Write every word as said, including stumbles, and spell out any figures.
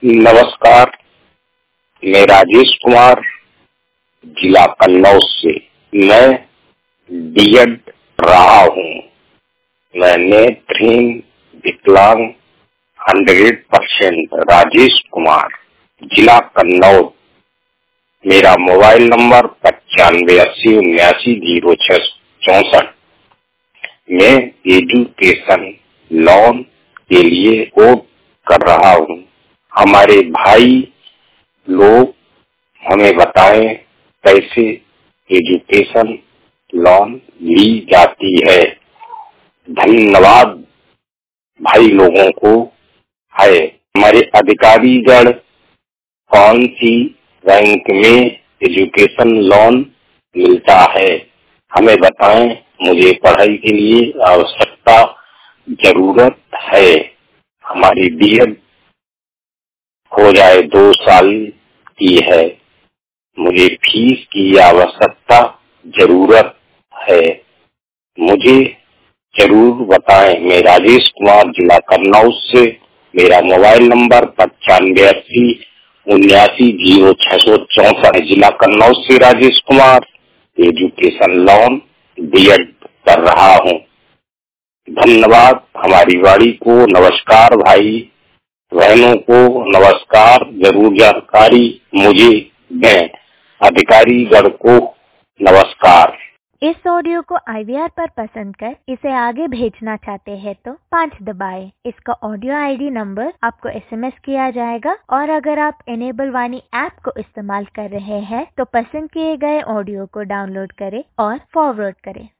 नमस्कार, मैं राजेश कुमार, जिला कन्नौज से। मैं बीएड रहा हूँ। मैं नेत्रहीन विकलांग हंड्रेड परसेंट राजेश कुमार, जिला कन्नौज। मेरा मोबाइल नंबर पचानवे अस्सी उन्यासी जीरो छह चौसठ। मैं एजुकेशन लोन के लिए कोट कर रहा हूँ। हमारे भाई लोग हमें बताएं कैसे एजुकेशन लोन ली जाती है। धन्यवाद भाई लोगों को है। हमारे अधिकारीगण कौन सी बैंक में एजुकेशन लोन मिलता है हमें बताएं। मुझे पढ़ाई के लिए आवश्यकता जरूरत है। हमारी बीएड हो जाए दो साल की है। मुझे फीस की आवश्यकता जरूरत है। मुझे जरूर बताएं। मैं राजेश कुमार, जिला कन्नौज से। मेरा मोबाइल नंबर पचानवे अस्सी उन्यासी जीरो छह सौ चौसठ। जिला कन्नौज से Rajesh Kumar, education loan BEd कर रहा हूँ। धन्यवाद हमारी वाणी को। नमस्कार भाई बहनों को, नमस्कार। जरूर जानकारी मुझे दें। अधिकारीगण को नमस्कार। इस ऑडियो को आईवीआर पर पसंद कर इसे आगे भेजना चाहते हैं तो पाँच दबाएं। इसका ऑडियो आईडी नंबर आपको एसएमएस किया जाएगा। और अगर आप इनेबल वाणी ऐप को इस्तेमाल कर रहे हैं तो पसंद किए गए ऑडियो को डाउनलोड करें और फॉरवर्ड करें।